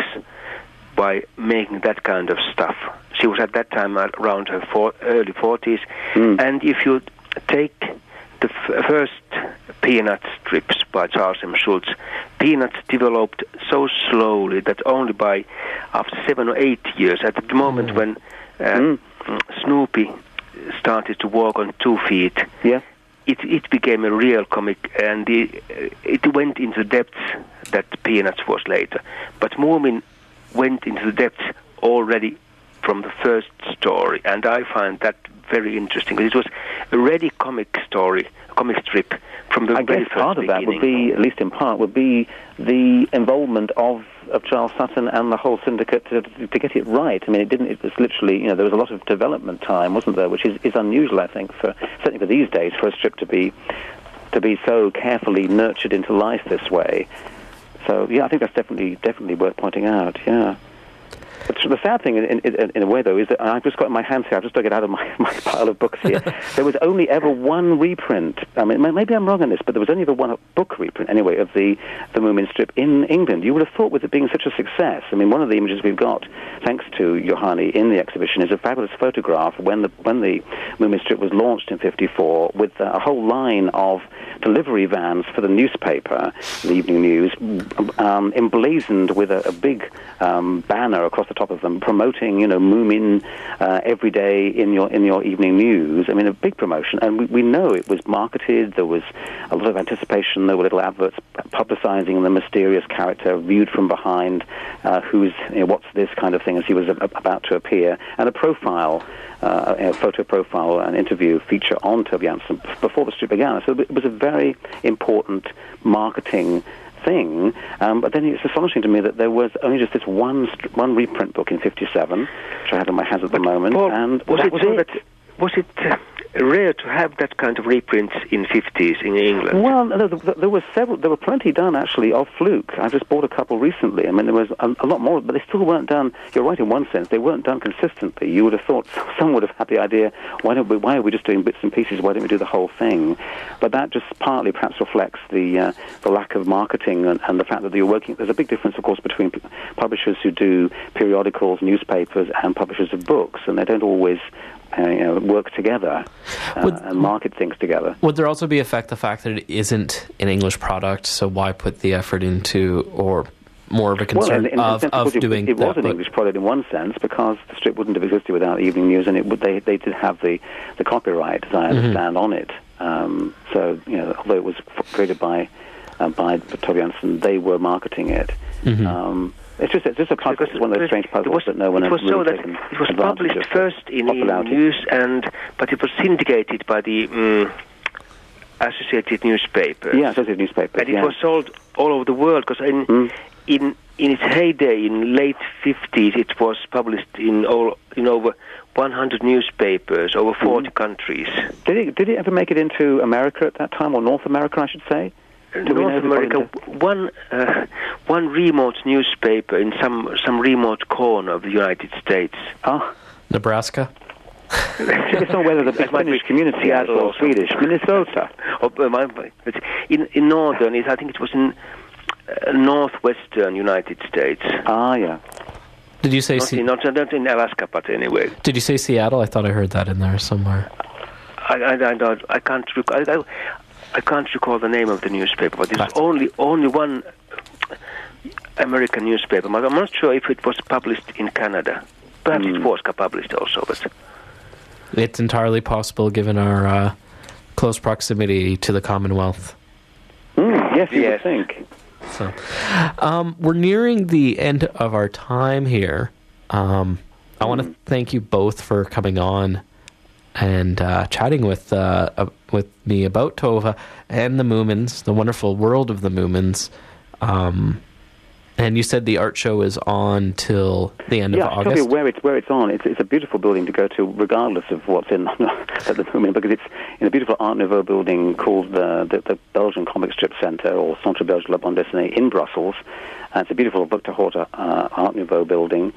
by making that kind of stuff. She was at that time around her for, early forties, mm. and if you take the f- first Peanuts strips by Charles M. Schulz, Peanuts developed so slowly that only by after seven or eight years, at the moment mm. when uh, mm. Snoopy started to walk on two feet, yeah. It it became a real comic, and the, it went into depths that Peanuts was later. But Moomin went into the depths already from the first story, and I find that very interesting, because it was a ready comic story, a comic strip from the I very guess first part of beginning. that would be, at least in part, would be the involvement of of Charles Sutton and the whole syndicate to, to get it right. I mean, it didn't. It was literally, you know, there was a lot of development time, wasn't there? Which is, is unusual, I think, for certainly for these days, for a strip to be to be so carefully nurtured into life this way. So, yeah, I think that's definitely definitely worth pointing out. Yeah. But the sad thing, in, in, in a way, though, is that I've just got in my hands here, I've just dug it out of my, my pile of books here. There was only ever one reprint. I mean, maybe I'm wrong on this, but there was only ever one book reprint, anyway, of the, the Moomin strip in England. You would have thought, with it being such a success, I mean, one of the images we've got, thanks to Johanni, in the exhibition, is a fabulous photograph when the when the Moomin strip was launched in fifty-four, with a whole line of delivery vans for the newspaper, the Evening News, um, emblazoned with a, a big um, banner across the top of them, promoting, you know, Moomin uh, every day in your in your Evening News. I mean, a big promotion, and we, we know it was marketed. There was a lot of anticipation. There were little adverts publicising the mysterious character viewed from behind, uh, who's, you know, what's this kind of thing, as he was a, about to appear, and a profile, uh, a photo profile, an interview feature on Tove Jansson before the strip began. So it was a very important marketing thing, um, but then it's astonishing to me that there was only just this one st- one reprint book in fifty-seven, which I have in my hands at the but moment, Paul, and was that it was so it. That, was it uh, rare to have that kind of reprints in fifties in England? Well, no, there, there were several. There were plenty done actually of Fluke. I just bought a couple recently. I mean, there was a, a lot more, but they still weren't done. You're right in one sense; they weren't done consistently. You would have thought some would have had the idea: why don't we? Why are we just doing bits and pieces? Why don't we do the whole thing? But that just partly perhaps reflects the uh, the lack of marketing and, and the fact that you're working. There's a big difference, of course, between p- publishers who do periodicals, newspapers, and publishers of books, and they don't always Uh, you know, work together uh, would, and market things together. Would there also be affect the fact that it isn't an English product, so why put the effort into, or more of a concern well, in, in of, sense, of it, doing it that was an book? English product in one sense, because the strip wouldn't have existed without Evening News, and it would, they, they did have the, the copyright, as I understand, mm-hmm. on it. Um, so, you know, although it was created by, uh, by Tove Jansson, they were marketing it. Mm-hmm. Um, It's just, it's just a puzzle. It's one of those strange puzzles was, that no one it has was really so that taken it was published of first in Evening News, and but it was syndicated by the um, Associated Newspapers. Yeah, Associated Newspapers. And it yeah. was sold all over the world, because in mm. in in its heyday, in late fifties, it was published in all in over one hundred newspapers, over forty mm. countries. Did it did it ever make it into America at that time, or North America, I should say? Do North America, one uh, one remote newspaper in some some remote corner of the United States. Ah, Nebraska. It's not whether the Finnish community is or Swedish. Minnesota. Oh, in in northern, I think it was in uh, northwestern United States. Ah, yeah. Did you say not, C- in, not, not in Alaska, but anyway? Did you say Seattle? I thought I heard that in there somewhere. I I I, don't, I can't recall. I, I can't recall the name of the newspaper, but there's only only one American newspaper. I'm not sure if it was published in Canada. Perhaps mm. it was published also, but it's entirely possible given our uh, close proximity to the Commonwealth. Mm, yes, you yes. would think. So, um, we're nearing the end of our time here. Um, I mm. want to thank you both for coming on and uh, chatting with uh, uh, with me about Tova and the Moomins, the wonderful world of the Moomins. Um, and you said the art show is on till the end yeah, of August? Yeah, I'll tell you where it's, where it's on. It's, it's a beautiful building to go to, regardless of what's in at the Moomin, because it's in a beautiful Art Nouveau building called the, the, the Belgian Comic Strip Centre, or Centre Belge de la Bande Dessinée, in Brussels. Uh, it's a beautiful Victor Horta uh, Art Nouveau building.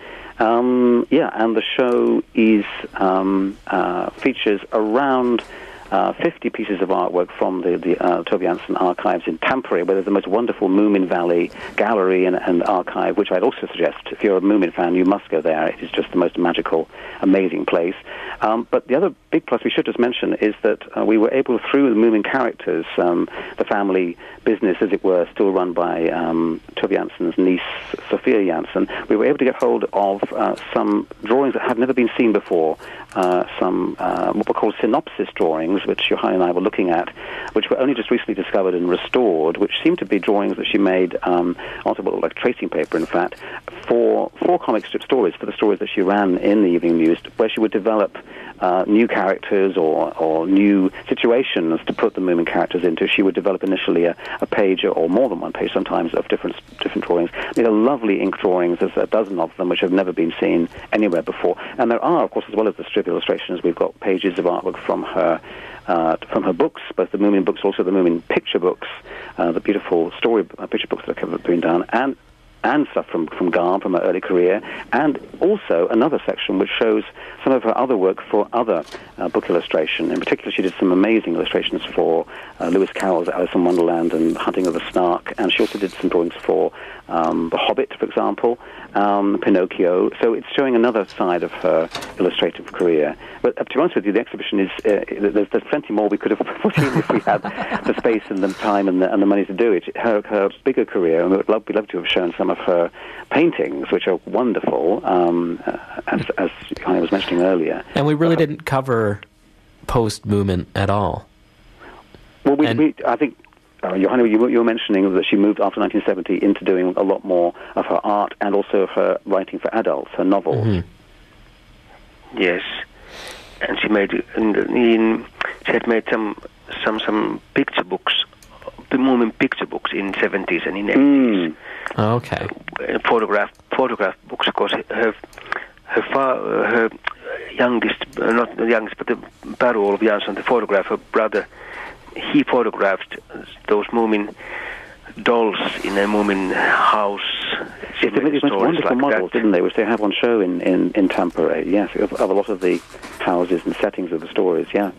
Um, yeah, and the show is um, uh, features around Uh, fifty pieces of artwork from the, the uh, Tove Jansson archives in Tampere, where there's the most wonderful Moomin Valley gallery and, and archive, which I'd also suggest, if you're a Moomin fan, you must go there. It is just the most magical, amazing place. Um, but the other big plus we should just mention is that uh, we were able, through the Moomin characters, um, the family business, as it were, still run by um, Tove Jansson's niece, Sophia Jansson, we were able to get hold of uh, some drawings that had never been seen before, uh, some uh, what were called synopsis drawings, which Johanna and I were looking at, which were only just recently discovered and restored, which seemed to be drawings that she made um, onto what looked like tracing paper, in fact, for four comic strip stories, for the stories that she ran in the Evening News, where she would develop uh, new characters or, or new situations to put the Moomin characters into. She would develop initially a, a page or more than one page sometimes of different different drawings. These are lovely ink drawings. There's a dozen of them which have never been seen anywhere before. And there are, of course, as well as the strip illustrations, we've got pages of artwork from her Uh, from her books, both the Moomin books, also the Moomin picture books, uh, the beautiful story uh, picture books that have been done, and and stuff from, from Garm, from her early career, and also another section which shows some of her other work for other uh, book illustration. In particular, she did some amazing illustrations for uh, Lewis Carroll's Alice in Wonderland and Hunting of the Snark, and she also did some drawings for um, The Hobbit, for example, um, Pinocchio. So it's showing another side of her illustrative career. But uh, to be honest with you, the exhibition is, uh, there's, there's plenty more we could have put in if we had the space and the time and the, and the money to do it. Her, her bigger career, and we would love, we'd love to have shown some of her paintings, which are wonderful, um, as, as I was mentioning earlier. And we really uh, didn't cover post-Moomin at all. Well, we, and we I think, uh, Johanna, you, you were mentioning that she moved after nineteen seventy into doing a lot more of her art and also of her writing for adults, her novels. Mm-hmm. Yes, and she made in, in she had made some some some picture books, the Moomin picture books in seventies and in eighties. Mm. Okay. Uh, photograph photograph books, of course. Her her fa- her youngest, uh, not the youngest, but the Pär-Olof Jansson, the photographer brother, he photographed those Moomin dolls in a Moomin house. Yes, they made these wonderful like models, that. didn't they, which they have on show in, in, in Tampere, yes, of, of a lot of the houses and settings of the stories, yeah.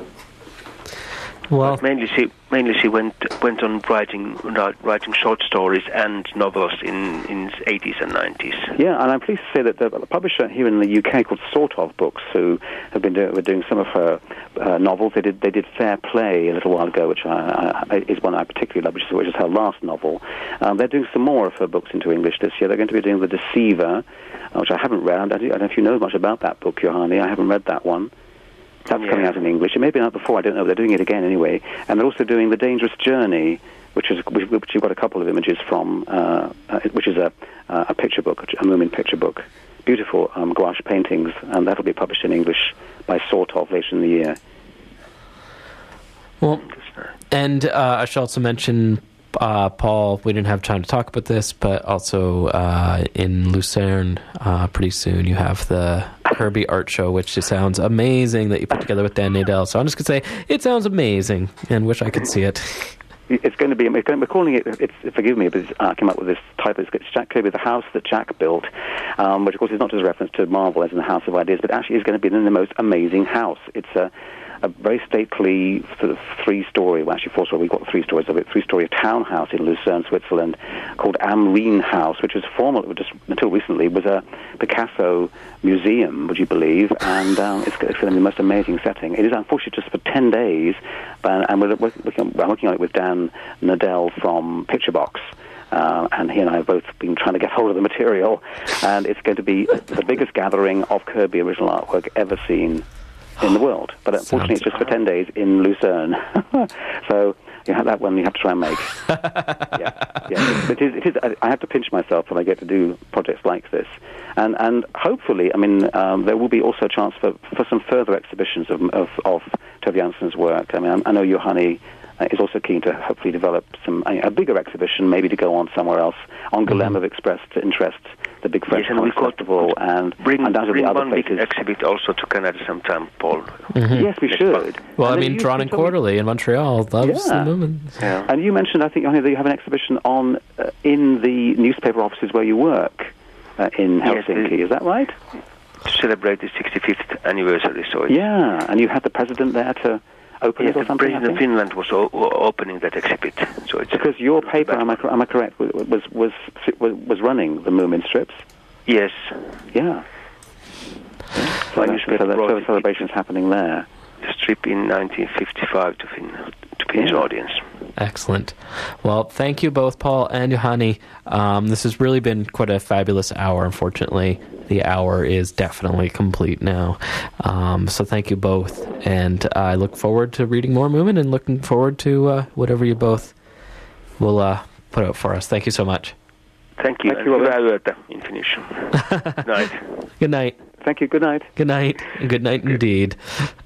Well, but mainly she mainly she went went on writing writing short stories and novels in in eighties and nineties. Yeah, and I'm pleased to say that the publisher here in the U K called Sort of Books, who have been do, were doing some of her uh, novels. They did they did Fair Play a little while ago, which I, I, is one I particularly love, which is, which is her last novel. Um, they're doing some more of her books into English this year. They're going to be doing The Deceiver, uh, which I haven't read. I don't, I don't know if you know much about that book, Johanni. I haven't read that one. That's yeah. coming out in English. It may have been out before, I don't know. They're doing it again anyway. And they're also doing The Dangerous Journey, which is which you've got a couple of images from, uh, uh, which is a uh, a picture book, a Moomin picture book. Beautiful um, gouache paintings, and that'll be published in English by Sort of later in the year. Well, and uh, I should also mention, uh, Paul, we didn't have time to talk about this, but also uh, in Lucerne, uh, pretty soon you have the Herbie Art Show, which just sounds amazing that you put together with Dan Nadel. So I'm just going to say, it sounds amazing, and wish I could see it. It's going to be, it's going, we're calling it, it's, forgive me, but it's, I came up with this type, it's Jack Kirby, the house that Jack built, um, which of course is not just a reference to Marvel as in the House of Ideas, but actually is going to be the most amazing house. It's a, a very stately sort of three-story, well, actually four-story, we've got three stories of it, three-story townhouse in Lucerne, Switzerland, called Am Rijn House, which was formerly, just until recently, was a Picasso museum, would you believe, and um, it's, it's going to be the most amazing setting. It is unfortunately just for ten days, but, and we're, we're, I'm looking at it with Dan Nadell from Picturebox. Uh, and he and I have both been trying to get hold of the material, and it's going to be the biggest gathering of Kirby original artwork ever seen in the world. But unfortunately, it's just for ten days in Lucerne. So you have that one you have to try and make. yeah, yeah. It is. It is. I have to pinch myself when I get to do projects like this, and and hopefully, I mean, um, there will be also a chance for, for some further exhibitions of of, of Tove Jansson's work. I mean, I, I know Juhani Uh, is also keen to hopefully develop some a, a bigger exhibition, maybe to go on somewhere else. Angoulême have expressed interest, the big French yes, Comic Festival, and bring, undoubtedly bring other one big places. exhibit also to Canada sometime, Paul. Mm-hmm. Yes, we Next should. month. Well, And I then mean, you Drawn said and something- Quarterly in Montreal loves Yeah. the movement. Yeah. And you mentioned, I think, Johnny, that you have an exhibition on uh, in the newspaper offices where you work uh, in Yes, Helsinki. the- Is that right? To celebrate the sixty-fifth anniversary, so it's Yeah, and you had the president there to open yes, it or the something. I president of think? Finland was o- o- opening that exhibit. So it's Because your paper, am I, cor- am I correct, was was was was, was running the Moomin strips? yes, Yeah. So, My that's, newspaper so, that, brought so it- the celebration's happening there. the strip in nineteen fifty-five to Finland, to Finnish Yeah. audience. Excellent. Well, thank you both, Paul and Juhani. Um, this has really been quite a fabulous hour. Unfortunately, the hour is definitely complete now. Um, so thank you both. And I look forward to reading more Moomin and looking forward to uh, whatever you both will uh, put out for us. Thank you so much. Thank you. Thank and you, Robert. hyvää yötä in Finnish. Night. Good night. Thank you. Good night. Good night. Good night indeed.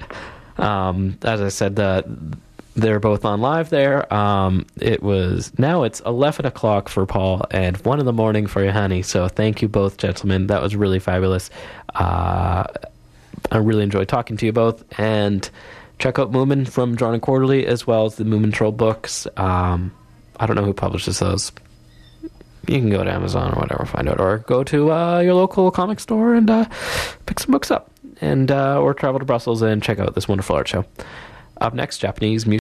Um, as I said, the, they're both on live there. Um, it was now it's eleven o'clock for Paul and one in the morning for Juhani. So thank you both, gentlemen. That was really fabulous. Uh, I really enjoyed talking to you both. And check out Moomin from Drawn and Quarterly as well as the Moomin Troll books. Um, I don't know who publishes those. You can go to Amazon or whatever, find out, or go to uh, your local comic store and uh, pick some books up, and uh, or travel to Brussels and check out this wonderful art show. Up next, Japanese music.